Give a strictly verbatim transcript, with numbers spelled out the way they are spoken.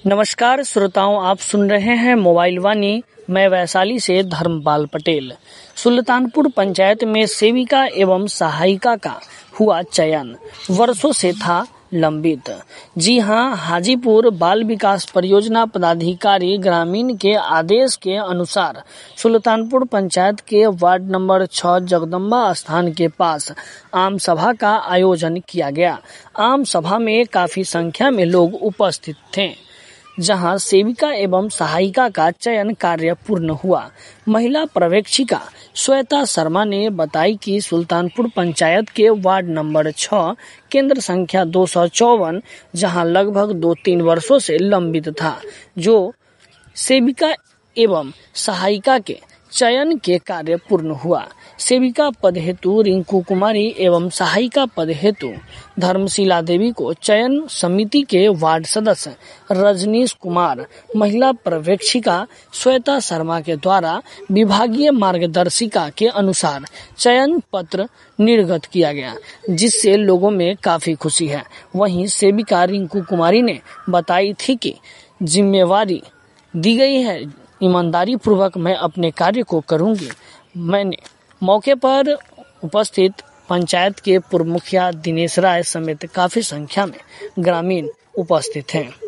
नमस्कार श्रोताओं, आप सुन रहे हैं मोबाइल वाणी। मैं वैशाली से धर्मपाल पटेल। सुल्तानपुर पंचायत में सेविका एवं सहायिका का हुआ चयन, वर्षों से था लंबित। जी हां, हाजीपुर बाल विकास परियोजना पदाधिकारी ग्रामीण के आदेश के अनुसार सुल्तानपुर पंचायत के वार्ड नंबर छह जगदम्बा स्थान के पास आम सभा का आयोजन किया गया। आम सभा में काफी संख्या में लोग उपस्थित थे, जहां सेविका एवं सहायिका का चयन कार्य पूर्ण हुआ। महिला पर्यवेक्षिका श्वेता शर्मा ने बताई कि सुल्तानपुर पंचायत के वार्ड नंबर छह केंद्र संख्या दो सौ चौवन, जहां लगभग दो तीन वर्षों से लंबित था, जो सेविका एवं सहायिका के चयन के कार्य पूर्ण हुआ। सेविका पद हेतु रिंकू कुमारी एवं सहायिका पद हेतु धर्मशिला देवी को चयन समिति के वार्ड सदस्य रजनीश कुमार, महिला पर्यवेक्षिका श्वेता शर्मा के द्वारा विभागीय मार्गदर्शिका के अनुसार चयन पत्र निर्गत किया गया, जिससे लोगों में काफी खुशी है। वहीं सेविका रिंकू कुमारी ने बताई थी कि जिम्मेवारी दी गई है, ईमानदारी पूर्वक मैं अपने कार्य को करूंगी। मैंने मौके पर उपस्थित पंचायत के पूर्व मुखिया दिनेश राय समेत काफी संख्या में ग्रामीण उपस्थित हैं।